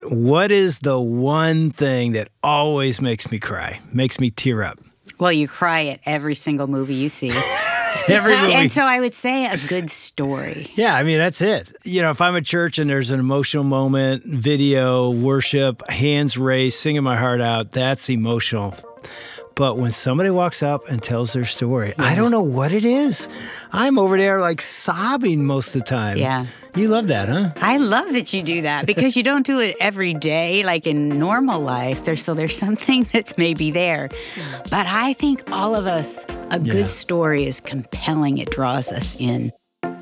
What is the one thing that always makes me cry, makes me tear up? Well, you cry at every single movie you see. Every movie. And so I would say a good story. Yeah, I mean, that's it. You know, if I'm at church and there's an emotional moment, video, worship, hands raised, singing my heart out, that's emotional. But when somebody walks up and tells their story, I don't know what it is. I'm over there like sobbing most of the time. Yeah. You love that, huh? I love that you do that because you don't do it every day like in normal life. There's something that's maybe there. But I think all of us, a good story is compelling. It draws us in.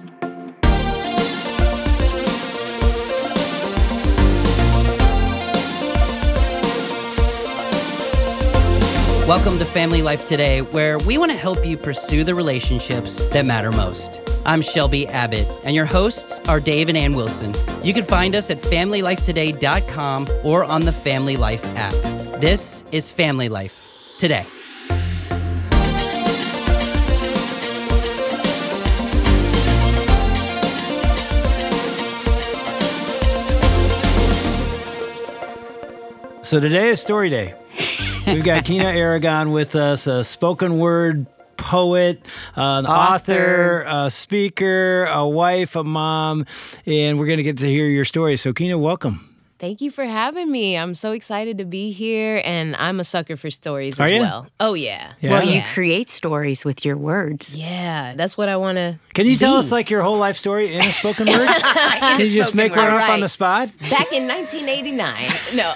Welcome to Family Life Today, where we want to help you pursue the relationships that matter most. I'm Shelby Abbott, and your hosts are Dave and Ann Wilson. You can find us at FamilyLifeToday.com or on the Family Life app. This is Family Life Today. So today is story day. We've got Kina Aragon with us, a spoken word poet, an author, a speaker, a wife, a mom, and we're going to get to hear your story. So Kina, welcome. Thank you for having me. I'm so excited to be here, and I'm a sucker for stories Are as you? well. Oh, yeah. Well, you create stories with your words. Yeah, that's what I want to Can you tell us like your whole life story in a spoken word? Can you just make one up Right. on the spot? Back in 1989. No.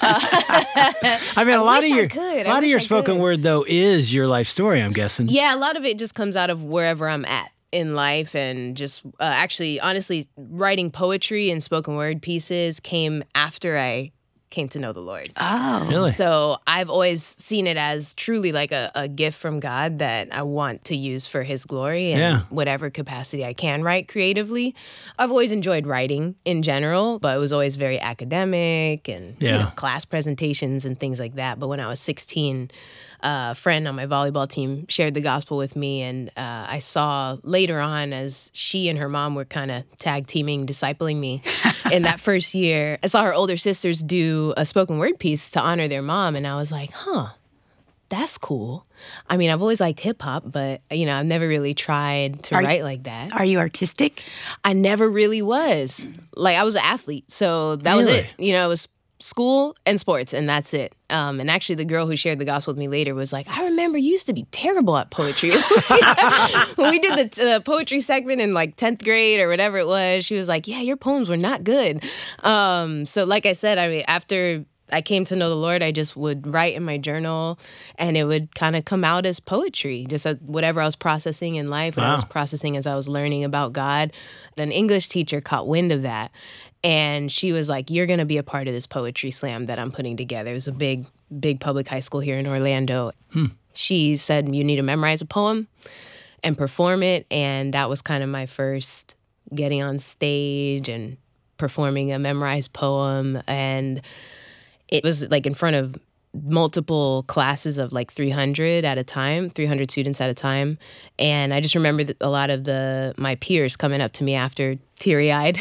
I mean, a lot of your spoken word though is your life story, I'm guessing. Yeah, a lot of it just comes out of wherever I'm at in life, and just actually, honestly, writing poetry and spoken word pieces came after I came to know the Lord. Oh. Really? So I've always seen it as truly like a gift from God that I want to use for His glory and whatever capacity I can write creatively. I've always enjoyed writing in general, but it was always very academic and class presentations and things like that. But when I was 16, a friend on my volleyball team shared the gospel with me, and I saw later on as she and her mom were kind of tag teaming, discipling me in that first year. I saw her older sisters do a spoken word piece to honor their mom, and I was like, that's cool. I mean, I've always liked hip hop, but, I've never really tried to write like that. Are you artistic? I never really was. Like, I was an athlete, so that was it. It was school and sports, and that's it. And actually, the girl who shared the gospel with me later was like, I remember you used to be terrible at poetry. When we did the poetry segment in like 10th grade or whatever it was, she was like, yeah, your poems were not good. So like I said, I mean, after I came to know the Lord, I just would write in my journal, and it would kind of come out as poetry, just whatever I was processing in life, what I was processing as I was learning about God. An English teacher caught wind of that, and she was like, you're going to be a part of this poetry slam that I'm putting together. It was a big public high school here in Orlando. She said, you need to memorize a poem and perform it, and that was kind of my first getting on stage and performing a memorized poem, and it was like in front of multiple classes of like 300 students at a time. And I just remember a lot of my peers coming up to me after teary-eyed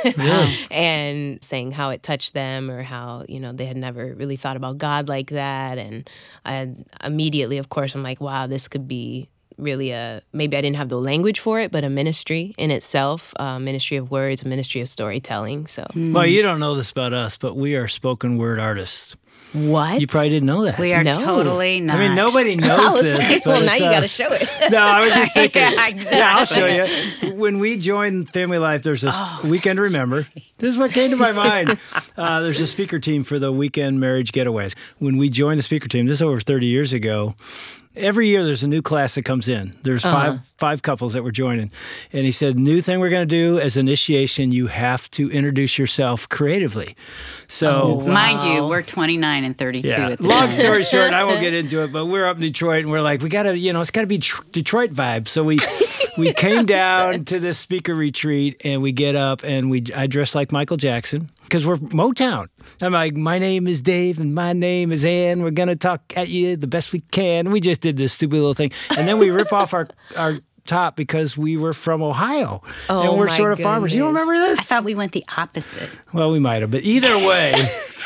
and saying how it touched them, or how, they had never really thought about God like that. And I immediately, of course, I'm like, wow, this could be really maybe I didn't have the language for it, but a ministry in itself, a ministry of words, a ministry of storytelling. So, Well, you don't know this about us, but we are spoken word artists. What? You probably didn't know that. We are totally not. I mean, nobody knows this. Like, well, now you got to show it. No, I was just thinking. Exactly. Yeah, I'll show you. When we joined Family Life, there's this Weekend Remember. This is what came to my mind. There's a speaker team for the weekend marriage getaways. When we joined the speaker team, this is over 30 years ago, every year there's a new class that comes in. There's five couples that were joining. And he said, new thing we're going to do as initiation, you have to introduce yourself creatively. So, Mind you, we're 29 and 32 at the long time. story short, I won't get into it, but we're up in Detroit, and we're like, we got to, it's got to be Detroit vibe. So we came down to this speaker retreat, and we get up, and I dress like Michael Jackson, because we're Motown. I'm like, my name is Dave, and my name is Ann. We're going to talk at you the best we can. We just did this stupid little thing. And then we rip off our top because we were from Ohio. And we're sort of farmers. You don't remember this? I thought we went the opposite. Well, we might have. But either way,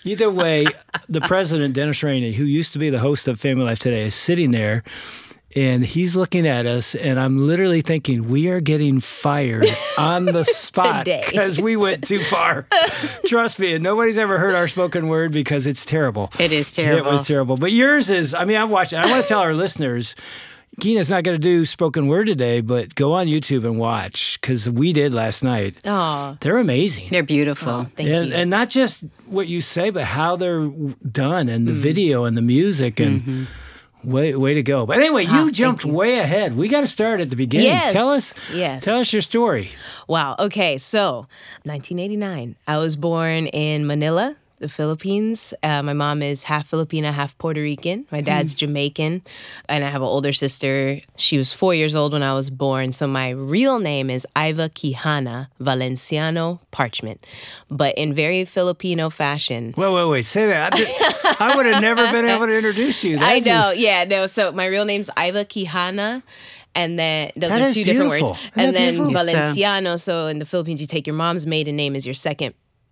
Either way, the president, Dennis Rainey, who used to be the host of Family Life Today, is sitting there. And he's looking at us, and I'm literally thinking, we are getting fired on the spot because we went too far. Trust me, and nobody's ever heard our spoken word because it's terrible. It is terrible. It was terrible. But yours is, I mean, I've watched it. I want to tell our listeners, Keena's not going to do spoken word today, but go on YouTube and watch because we did last night. Oh, they're amazing. They're beautiful. Thank you. And not just what you say, but how they're done and the video and the music and... Way to go. But anyway, you jumped way ahead. We got to start at the beginning. Yes. Tell us your story. Wow. Okay. So 1989, I was born in Manila, the Philippines. My mom is half Filipina, half Puerto Rican. My dad's Jamaican. And I have an older sister. She was 4 years old when I was born. So my real name is Iva Quijana Valenciano Parchment. But in very Filipino fashion. Wait. Say that. I would have never been able to introduce you. I know. Yeah, no. So my real name's Iva Quijana. And then those are two different words. And then Valenciano. So in the Philippines, you take your mom's maiden name as your second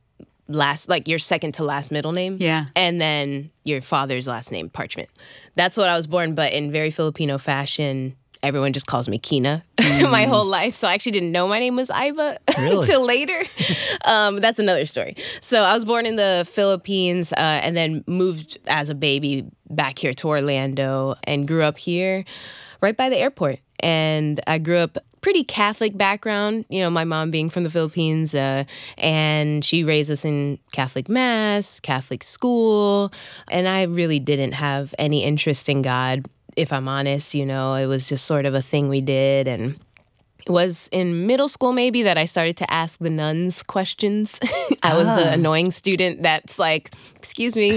to last middle name. Yeah. And then your father's last name, Parchment. That's what I was born, but in very Filipino fashion, everyone just calls me Kina my whole life. So I actually didn't know my name was Iva until later. That's another story. So I was born in the Philippines and then moved as a baby back here to Orlando and grew up here right by the airport. And I grew up pretty Catholic background, you know, my mom being from the Philippines, and she raised us in Catholic Mass, Catholic school, and I really didn't have any interest in God, if I'm honest. You know, it was just sort of a thing we did, and it was in middle school maybe that I started to ask the nuns questions. I was the annoying student that's like, excuse me.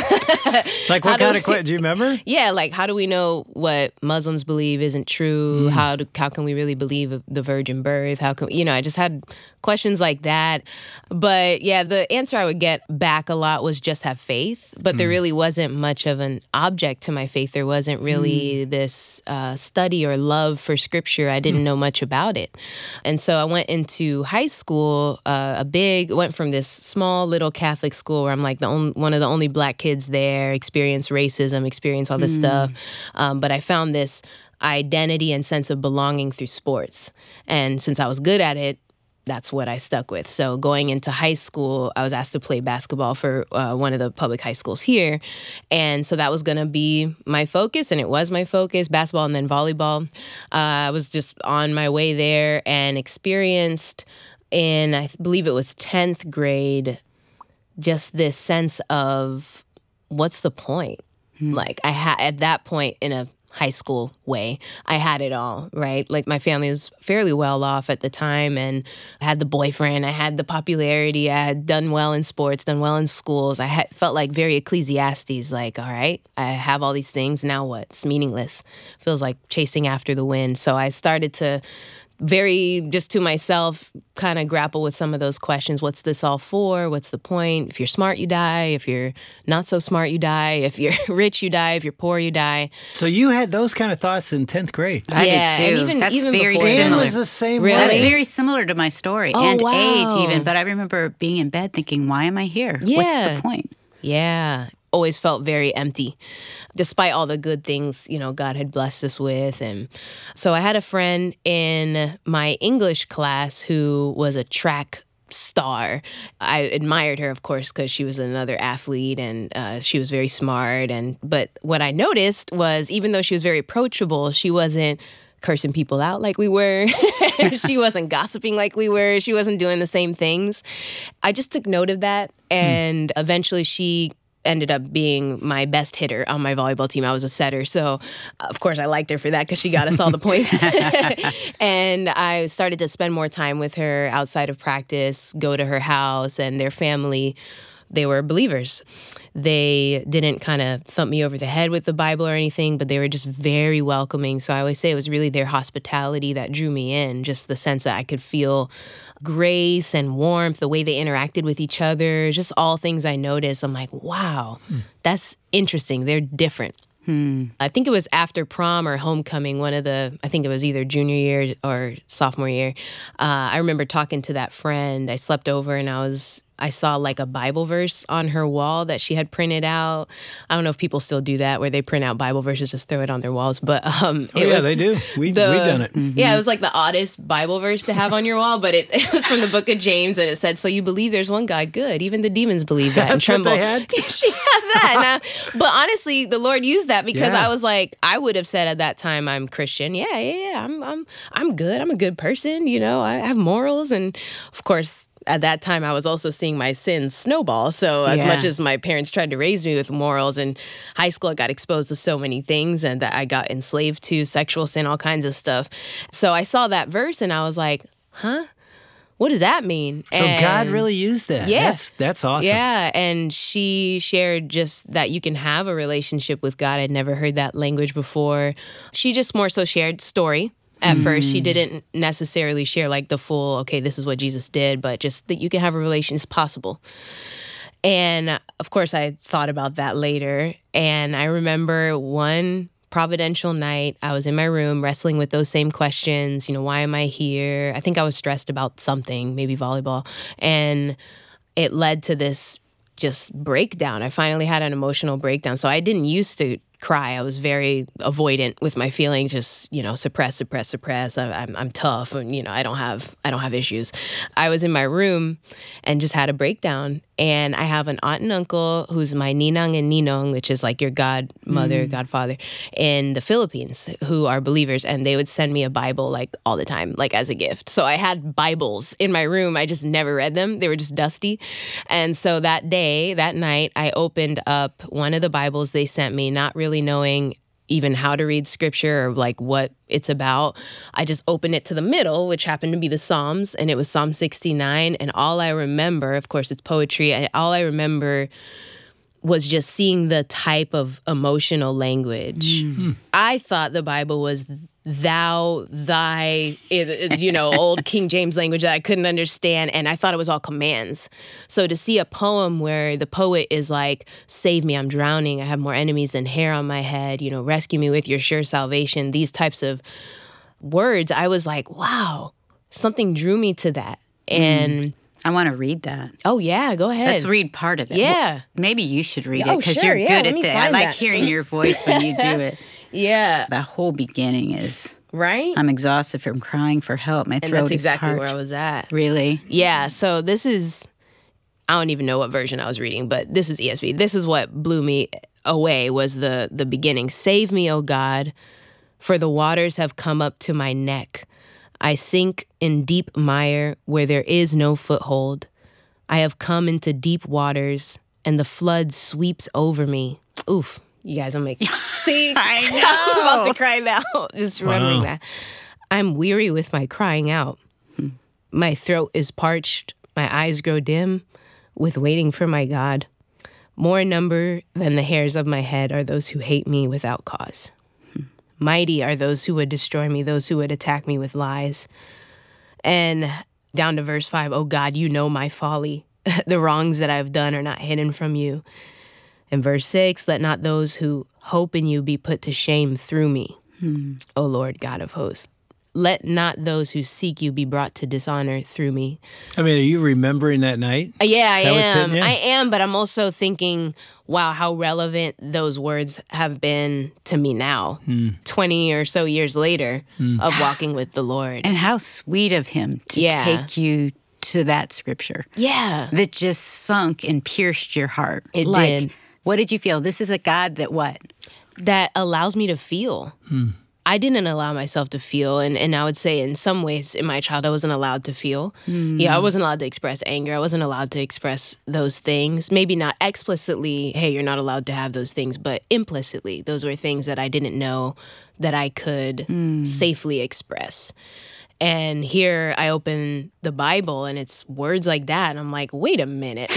Like what kind of question? Do you remember? Yeah, like how do we know what Muslims believe isn't true? How can we really believe the virgin birth? How can, I just had questions like that. But yeah, the answer I would get back a lot was just have faith. But there really wasn't much of an object to my faith. There wasn't really this study or love for scripture. I didn't know much about it. And so I went into high school, went from this small little Catholic school where I'm like one of the only black kids there, experience racism, experience all this stuff. But I found this identity and sense of belonging through sports. And since I was good at it, that's what I stuck with. So going into high school, I was asked to play basketball for one of the public high schools here. And so that was going to be my focus, and it was my focus, basketball and then volleyball. I was just on my way there and experienced in, I believe it was 10th grade, just this sense of what's the point? Like I had at that point in a high school way, I had it all, right? Like my family was fairly well off at the time, and I had the boyfriend, I had the popularity, I had done well in sports, done well in schools. I felt like very Ecclesiastes, like, all right, I have all these things, now what? It's meaningless. Feels like chasing after the wind. So I started to just to myself, kind of grapple with some of those questions. What's this all for? What's the point? If you're smart, you die. If you're not so smart, you die. If you're rich, you die. If you're poor, you die. So you had those kind of thoughts in 10th grade. I did too. And even very before similar. Dan was the same Really? way. That's very similar to my story and wow. age even. But I remember being in bed thinking, why am I here? What's the point? Yeah. Always felt very empty, despite all the good things, God had blessed us with. And so I had a friend in my English class who was a track star. I admired her, of course, because she was another athlete and she was very smart. But what I noticed was, even though she was very approachable, she wasn't cursing people out like we were. She wasn't gossiping like we were. She wasn't doing the same things. I just took note of that. And eventually she ended up being my best hitter on my volleyball team. I was a setter. So, of course, I liked her for that because she got us all the points. And I started to spend more time with her outside of practice, go to her house, and their family, they were believers. They didn't kind of thump me over the head with the Bible or anything, but they were just very welcoming. So I always say it was really their hospitality that drew me in, just the sense that I could feel grace and warmth, the way they interacted with each other, just all things I noticed. I'm like, wow, that's interesting. They're different. I think it was after prom or homecoming, I think it was either junior year or sophomore year. I remember talking to that friend. I slept over and I was I saw like a Bible verse on her wall that she had printed out. I don't know if people still do that, where they print out Bible verses, just throw it on their walls. But they do. We've done it. Mm-hmm. Yeah, it was like the oddest Bible verse to have on your wall, but it was from the book of James, and it said, "So you believe there's one God? Good. Even the demons believe that and tremble." What they had? She had that. But honestly, the Lord used that because I was like, I would have said at that time, I'm Christian. Yeah. I'm good. I'm a good person. You know, I have morals, and of course, at that time, I was also seeing my sins snowball. So as much as my parents tried to raise me with morals, in high school, I got exposed to so many things and that I got enslaved to, sexual sin, all kinds of stuff. So I saw that verse and I was like, huh? What does that mean? So God really used that. Yeah. That's awesome. Yeah, and she shared just that you can have a relationship with God. I'd never heard that language before. She just more so shared story. At first, she didn't necessarily share like the full, okay, this is what Jesus did, but just that you can have a relation is possible. And of course, I thought about that later. And I remember one providential night, I was in my room wrestling with those same questions. You know, why am I here? I think I was stressed about something, maybe volleyball. And it led to this just breakdown. I finally had an emotional breakdown. So I didn't used to cry. I was very avoidant with my feelings, just, you know, suppress. I'm tough, and, you know, I don't have issues. I was in my room and just had a breakdown. And I have an aunt and uncle who's my ninang and ninong, which is like your godmother, godfather, in the Philippines, who are believers. And they would send me a Bible like all the time, like as a gift. So I had Bibles in my room. I just never read them. They were just dusty. And so that night, I opened up one of the Bibles they sent me, not really knowing even how to read scripture or like what it's about. I just opened it to the middle, which happened to be the Psalms, and it was Psalm 69. And all I remember, of course, it's poetry, and all I remember was just seeing the type of emotional language. I thought the Bible was thou, thy, you know, old King James language that I couldn't understand. And I thought it was all commands. So to see a poem where the poet is like, save me, I'm drowning. I have more enemies than hair on my head. You know, rescue me with your sure salvation. These types of words, I was like, wow, something drew me to that. And I want to read that. Oh, yeah, go ahead. Let's read part of it. Yeah. Well, maybe you should read it Oh, because sure, you're yeah, good let at me that. I find like that. hearing your voice when you do it. Yeah. The whole beginning is, Right? I'm exhausted from crying for help. My And throat that's is exactly parched. where I was at. Really? Yeah, so this is, I don't even know what version I was reading, but this is ESV. This is what blew me away, was the beginning. Save me, O God, for the waters have come up to my neck. I sink in deep mire where there is no foothold. I have come into deep waters, and the flood sweeps over me. Oof, you guys will make see. I know. I'm about to cry now, just remembering that. I'm weary with my crying out. My throat is parched, my eyes grow dim with waiting for my God. More in number than the hairs of my head are those who hate me without cause. Mighty are those who would destroy me, those who would attack me with lies. And down to verse 5, oh God, you know my folly. The wrongs that I've done are not hidden from you. And verse 6, let not those who hope in you be put to shame through me, O Lord God of hosts. Let not those who seek you be brought to dishonor through me. I mean, are you remembering that night? Yeah, I Is that what's am. hitting you? I am, but I'm also thinking, wow, how relevant those words have been to me now, 20 or so years later of walking with the Lord. And how sweet of him to Yeah. take you to that scripture Yeah. that just sunk and pierced your heart. It like, did. What did you feel? This is a God that what? That allows me to feel. I didn't allow myself to feel, and I would say in some ways in my childhood I wasn't allowed to feel. Yeah, I wasn't allowed to express anger. I wasn't allowed to express those things. Maybe not explicitly, hey, you're not allowed to have those things, but implicitly, those were things that I didn't know that I could safely express. And here I open the Bible and it's words like that. And I'm like, wait a minute.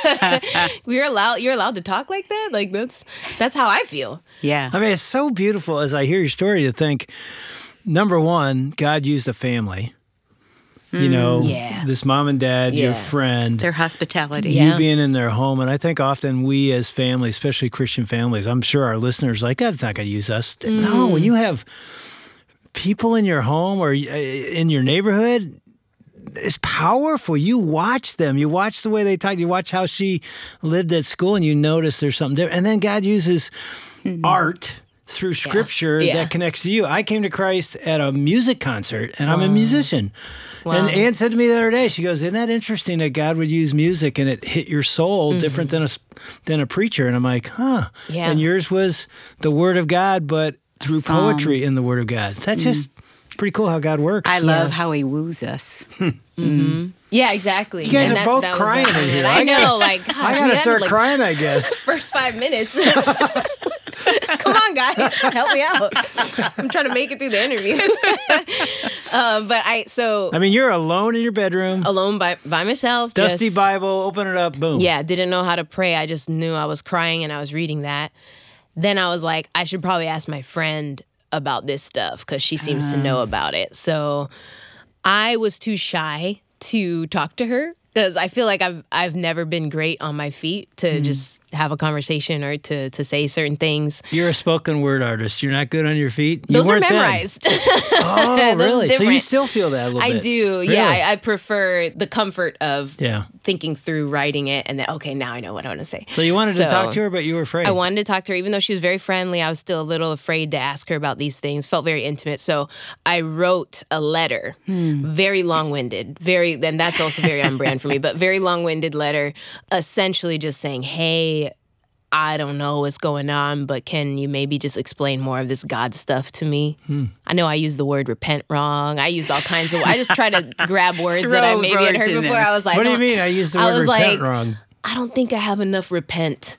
You're allowed to talk like that? Like that's how I feel. Yeah. I mean, it's so beautiful as I hear your story to think, number one, God used a family. You know, Yeah. this mom and dad, your Yeah. friend, Their hospitality. Yeah. you being in their home. And I think often we as families, especially Christian families, I'm sure our listeners are like, God's not going to use us. No, when you have people in your home or in your neighborhood, it's powerful. You watch them. You watch the way they talk. You watch how she lived at school, and you notice there's something different. And then God uses art through Scripture that connects to you. I came to Christ at a music concert, and I'm a musician. Wow. And Ann said to me the other day, she goes, "Isn't that interesting that God would use music and it hit your soul different than a preacher?" And I'm like, huh. Yeah. And yours was the Word of God, but through poetry in the Word of God. That's just pretty cool how God works. I love how he woos us. Yeah, You exactly. guys are both crying in here. I know, like, gosh, I gotta start crying, I guess. First 5 minutes. Come on, guys, help me out. I'm trying to make it through the interview. I mean, you're alone in your bedroom. Alone by myself. Dusty Bible, open it up, boom. Yeah, didn't know how to pray. I just knew I was crying and I was reading that. Then I was like, I should probably ask my friend about this stuff because she seems to know about it. So I was too shy to talk to her because I feel like I've never been great on my feet to just have a conversation or to say certain things. You're a spoken word artist. You're not good on your feet? Those are memorized. Oh, really? So you still feel that a little bit? I do. Really? Yeah, I prefer the comfort of thinking through writing it and then, okay, now I know what I want to say. So you wanted to talk to her, but you were afraid. I wanted to talk to her. Even though she was very friendly, I was still a little afraid to ask her about these things. Felt very intimate. So I wrote a letter, very long-winded, and that's also very on brand for me, but very long-winded letter, essentially just saying, hey, I don't know what's going on, but can you maybe just explain more of this God stuff to me? I know I used the word repent wrong. I used all kinds of, I just try to grab words that I maybe had heard before. I was like, what do you mean I used the word repent wrong? I don't think I have enough repent.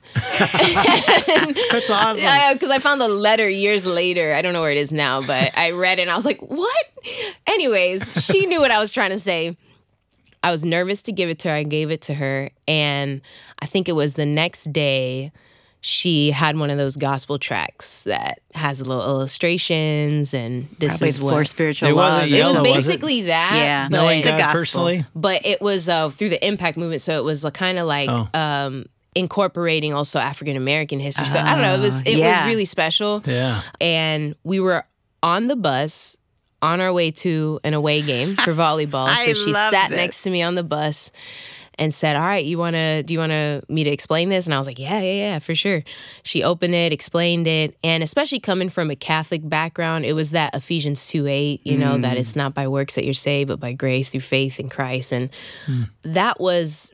That's awesome. Because I found the letter years later. I don't know where it is now, but I read it and I was like, what? Anyways, she knew what I was trying to say. I was nervous to give it to her. I gave it to her. And I think it was the next day, she had one of those gospel tracks that has little illustrations and this probably is what... Four Spiritual Laws. It was basically that. Yeah. But knowing God the gospel. Personally? But it was through the Impact movement. So it was kind of like... incorporating also African American history. So I don't know, it was really special. Yeah. And we were on the bus on our way to an away game for volleyball. So she sat next to me on the bus and said, all right, do you want me to explain this? And I was like, yeah, for sure. She opened it, explained it. And especially coming from a Catholic background, it was that Ephesians 2:8, you know, that it's not by works that you're saved, but by grace through faith in Christ. And that was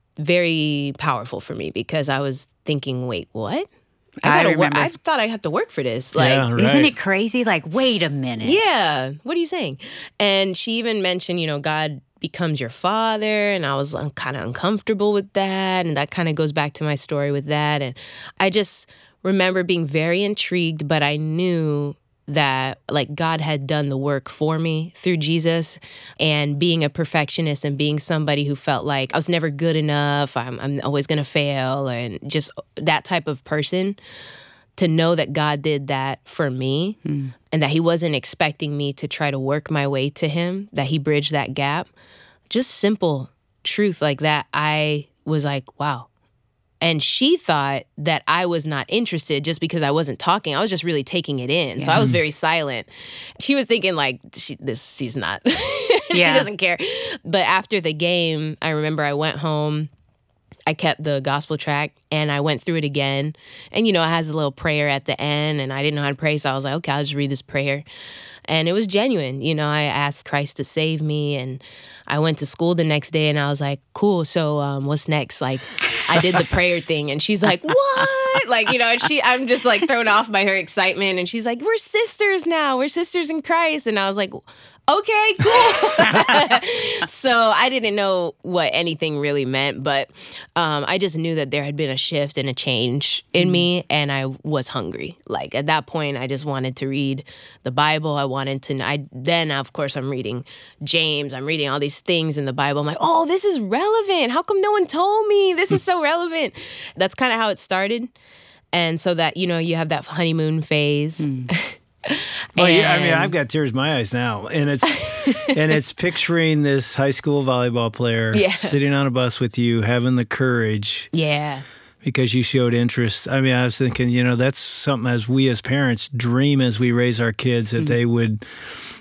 very powerful for me because I was thinking, wait, what? I thought I had to work for this. Like, yeah, right. Isn't it crazy? Like, wait a minute. Yeah. What are you saying? And she even mentioned, you know, God becomes your father. And I was kind of uncomfortable with that. And that kind of goes back to my story with that. And I just remember being very intrigued, but I knew that like God had done the work for me through Jesus, and being a perfectionist and being somebody who felt like I was never good enough, I'm always going to fail, and just that type of person, to know that God did that for me and that he wasn't expecting me to try to work my way to him, that he bridged that gap. Just simple truth like that. I was like, wow. And she thought that I was not interested just because I wasn't talking. I was just really taking it in. Yeah. So I was very silent. She was thinking like, she's not. She doesn't care. But after the game, I remember I went home. I kept the gospel track and I went through it again. And, you know, it has a little prayer at the end and I didn't know how to pray. So I was like, okay, I'll just read this prayer. And it was genuine. You know, I asked Christ to save me, and I went to school the next day and I was like, cool. So what's next? Like, I did the prayer thing, and she's like, what? Like, you know, and I'm just like thrown off by her excitement. And she's like, we're sisters now. We're sisters in Christ. And I was like, okay, cool. So I didn't know what anything really meant, but I just knew that there had been a shift and a change in me, and I was hungry. Like at that point, I just wanted to read the Bible. I wanted to. Then of course I'm reading James. I'm reading all these things in the Bible. I'm like, oh, this is relevant. How come no one told me? This is so relevant. That's kind of how it started, and so that, you know, you have that honeymoon phase. Well, yeah, I mean, I've got tears in my eyes now, and it's picturing this high school volleyball player sitting on a bus with you, having the courage, because you showed interest. I mean, I was thinking, you know, that's something as we as parents dream as we raise our kids, that they would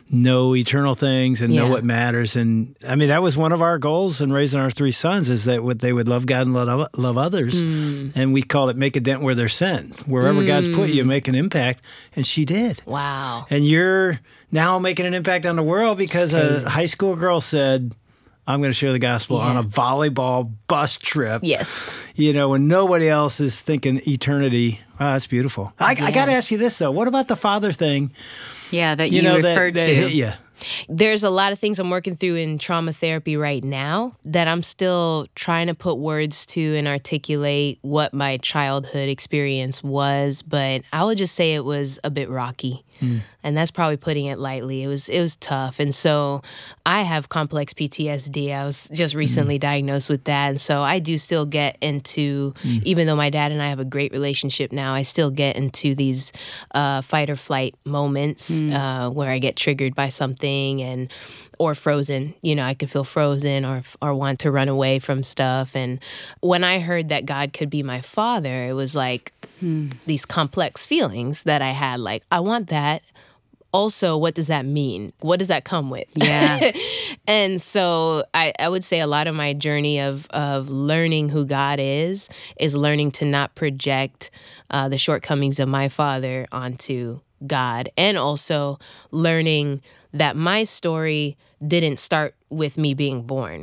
know eternal things and know Yeah. what matters. And I mean, that was one of our goals in raising our 3 sons, is that they would love God and love others. And we called it make a dent where they're sent. Wherever God's put you, make an impact. And she did. Wow. And you're now making an impact on the world because a high school girl said, I'm going to share the gospel on a volleyball bus trip. Yes. You know, when nobody else is thinking eternity. Wow, that's beautiful. I got to ask you this, though. What about the father thing? Yeah, that you referred that to. hit you? There's a lot of things I'm working through in trauma therapy right now that I'm still trying to put words to and articulate what my childhood experience was. But I would just say it was a bit rocky. And that's probably putting it lightly. It was tough. And so I have complex PTSD. I was just recently diagnosed with that. And so I do still get into, even though my dad and I have a great relationship now, I still get into these fight or flight moments where I get triggered by something or frozen. You know, I could feel frozen or want to run away from stuff. And when I heard that God could be my father, it was like these complex feelings that I had. Like, I want that. Also, what does that mean? What does that come with? Yeah. And so I would say a lot of my journey of learning who God is learning to not project the shortcomings of my father onto God, and also learning that my story didn't start with me being born.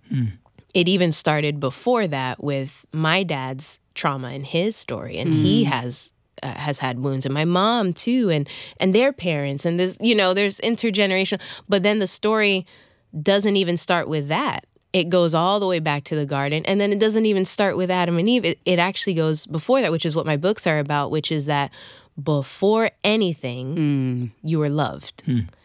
It even started before that with my dad's trauma and his story, and he has had wounds, and my mom too, and their parents, and this, you know, there's intergenerational. But then the story doesn't even start with that. It goes all the way back to the garden, and then it doesn't even start with Adam and Eve. It actually goes before that, which is what my books are about, which is that before anything, you were loved.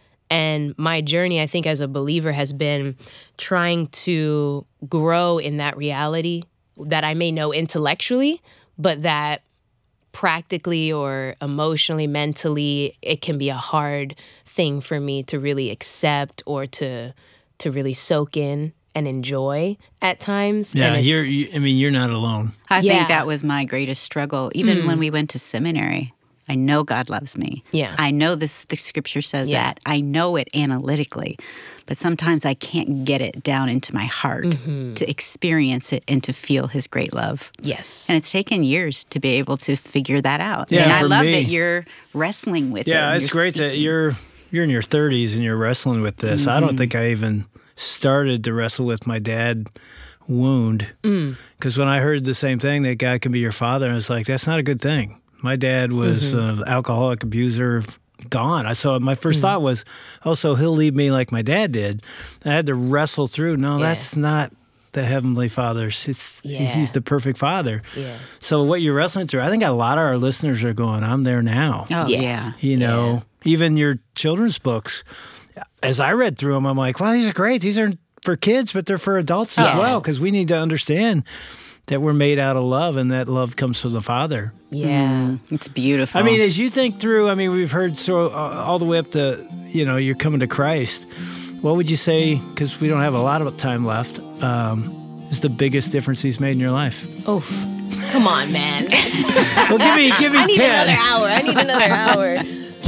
And my journey, I think, as a believer has been trying to grow in that reality that I may know intellectually, but that practically or emotionally, mentally, it can be a hard thing for me to really accept or to really soak in and enjoy at times. Yeah, And you're not alone. I Yeah. think that was my greatest struggle. Even when we went to seminary, I know God loves me. Yeah. I know the scripture says Yeah. that. I know it analytically. But sometimes I can't get it down into my heart to experience it and to feel his great love. Yes. And it's taken years to be able to figure that out. Yeah, and I for love me- that you're wrestling with it. Yeah, and it's you're great that seeking. you're in your 30s and you're wrestling with this. I don't think I even started to wrestle with my dad wound, because when I heard the same thing, that God can be your father, I was like, that's not a good thing. My dad was an alcoholic abuser, gone. So my first thought was, oh, so he'll leave me like my dad did. I had to wrestle through, no, that's not the Heavenly Father's. He's the perfect Father. Yeah. So what you're wrestling through, I think a lot of our listeners are going, I'm there now. Oh, yeah. You know, even your children's books, as I read through them, I'm like, well, these are great. These are for kids, but they're for adults as well, because we need to understand that we're made out of love, and that love comes from the Father. Yeah. It's beautiful. I mean, as you think through, we've heard all the way up to, you're coming to Christ. What would you say, because we don't have a lot of time left, is the biggest difference he's made in your life? Oof. Come on, man. Well, give me I need 10. another hour. I need another hour.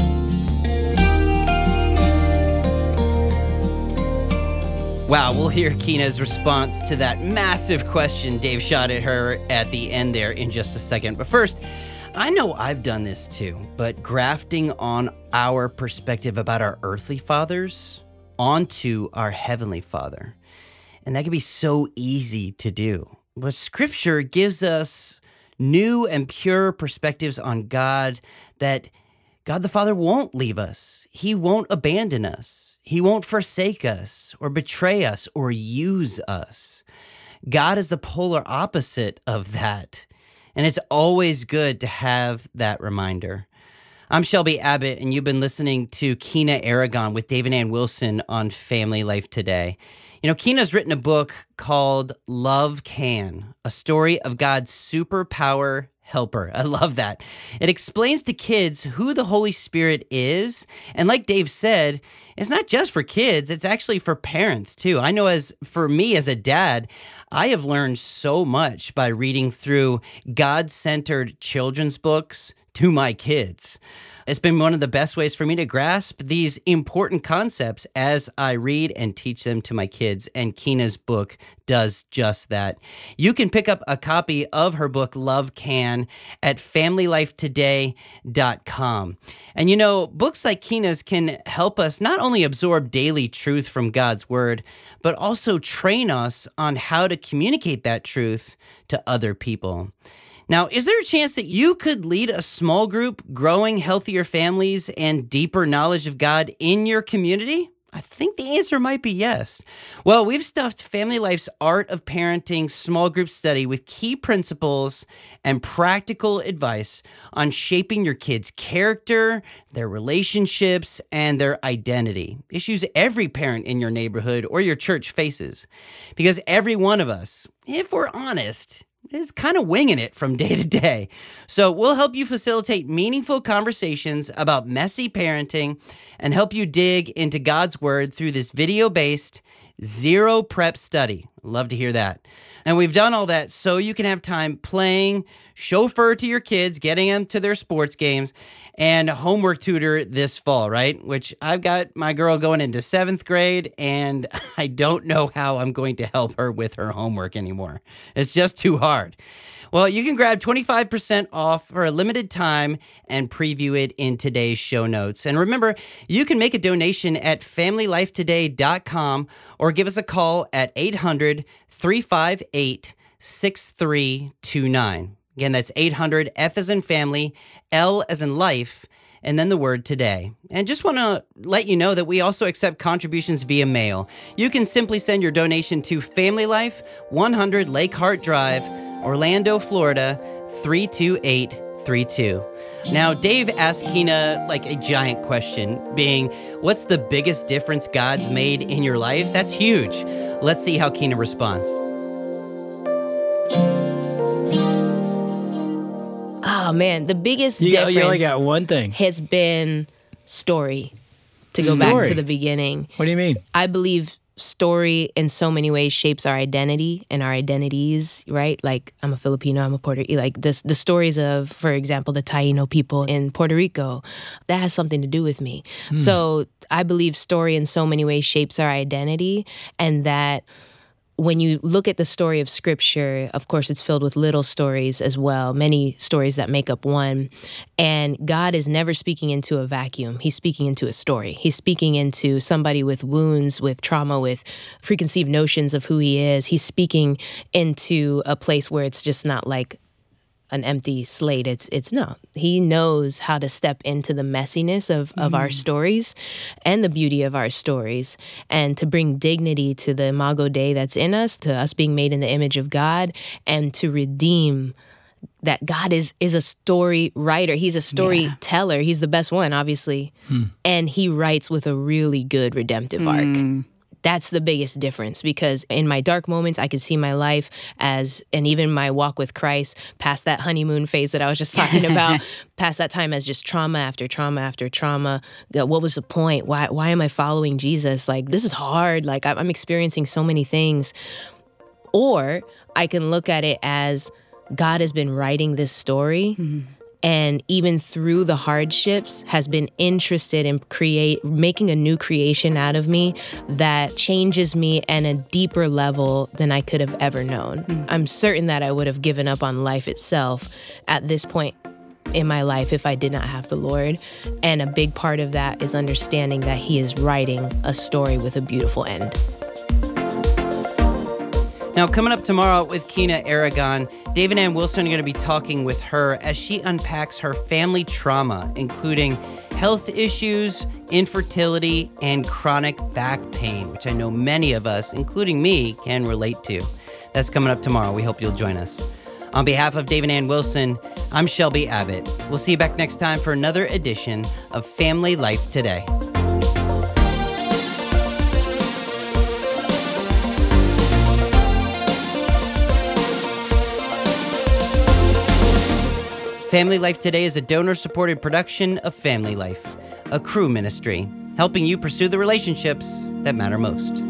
Wow, we'll hear Keena's response to that massive question Dave shot at her at the end there in just a second. But first, I know I've done this too, but grafting on our perspective about our earthly fathers onto our heavenly Father. And that can be so easy to do. But Scripture gives us new and pure perspectives on God, that God the Father won't leave us. He won't abandon us. He won't forsake us or betray us or use us. God is the polar opposite of that. And it's always good to have that reminder. I'm Shelby Abbott, and you've been listening to Keena Aragon with Dave and Ann Wilson on Family Life Today. You know, Keena's written a book called Love Can, a story of God's superpower helper. I love that. It explains to kids who the Holy Spirit is. And like Dave said, it's not just for kids, it's actually for parents too. I know for me as a dad, I have learned so much by reading through God-centered children's books to my kids. It's been one of the best ways for me to grasp these important concepts as I read and teach them to my kids, and Keena's book does just that. You can pick up a copy of her book, Love Can, at FamilyLifeToday.com. And you know, books like Keena's can help us not only absorb daily truth from God's Word, but also train us on how to communicate that truth to other people. Now, is there a chance that you could lead a small group growing healthier families and deeper knowledge of God in your community? I think the answer might be yes. Well, we've stuffed Family Life's Art of Parenting small group study with key principles and practical advice on shaping your kids' character, their relationships, and their identity. Issues every parent in your neighborhood or your church faces. Because every one of us, if we're honest, is kind of winging it from day to day. So we'll help you facilitate meaningful conversations about messy parenting and help you dig into God's Word through this video-based, zero prep study. Love to hear that. And we've done all that so you can have time playing chauffeur to your kids, getting them to their sports games, and homework tutor this fall, right? Which I've got my girl going into 7th grade, and I don't know how I'm going to help her with her homework anymore. It's just too hard. Well, you can grab 25% off for a limited time and preview it in today's show notes. And remember, you can make a donation at FamilyLifeToday.com or give us a call at 800-358-6329. Again, that's 800, F as in family, L as in life, and then the word today. And just want to let you know that we also accept contributions via mail. You can simply send your donation to Family Life, 100 Lake Hart Drive, Orlando, Florida, 32832. Now, Dave asked Keena like a giant question, being, what's the biggest difference God's made in your life? That's huge. Let's see how Keena responds. Oh, man, the biggest difference you only got one thing. has been story, to go back to the beginning. What do you mean? I believe story in so many ways shapes our identity and our identities, right? Like, I'm a Filipino, I'm a Puerto Rican. Like, the stories of, for example, the Taino people in Puerto Rico, that has something to do with me. So I believe story in so many ways shapes our identity, and that when you look at the story of Scripture, of course, it's filled with little stories as well, many stories that make up one. And God is never speaking into a vacuum. He's speaking into a story. He's speaking into somebody with wounds, with trauma, with preconceived notions of who he is. He's speaking into a place where it's just not like an empty slate. It's no. He knows how to step into the messiness of our stories and the beauty of our stories, and to bring dignity to the Imago Dei that's in us, to us being made in the image of God, and to redeem that. God is a story writer. He's a storyteller. He's the best one, obviously. And he writes with a really good redemptive arc. That's the biggest difference, because in my dark moments, I could see my life as, and even my walk with Christ, past that honeymoon phase that I was just talking about, past that time as just trauma after trauma after trauma. What was the point? Why am I following Jesus? Like, this is hard. Like, I'm experiencing so many things. Or I can look at it as God has been writing this story, and even through the hardships has been interested in making a new creation out of me that changes me at a deeper level than I could have ever known. I'm certain that I would have given up on life itself at this point in my life if I did not have the Lord. And a big part of that is understanding that he is writing a story with a beautiful end. Now, coming up tomorrow with Keena Aragon, Dave and Ann Wilson are going to be talking with her as she unpacks her family trauma, including health issues, infertility, and chronic back pain, which I know many of us, including me, can relate to. That's coming up tomorrow. We hope you'll join us. On behalf of Dave and Ann Wilson, I'm Shelby Abbott. We'll see you back next time for another edition of Family Life Today. Family Life Today is a donor-supported production of Family Life, a Cru ministry, helping you pursue the relationships that matter most.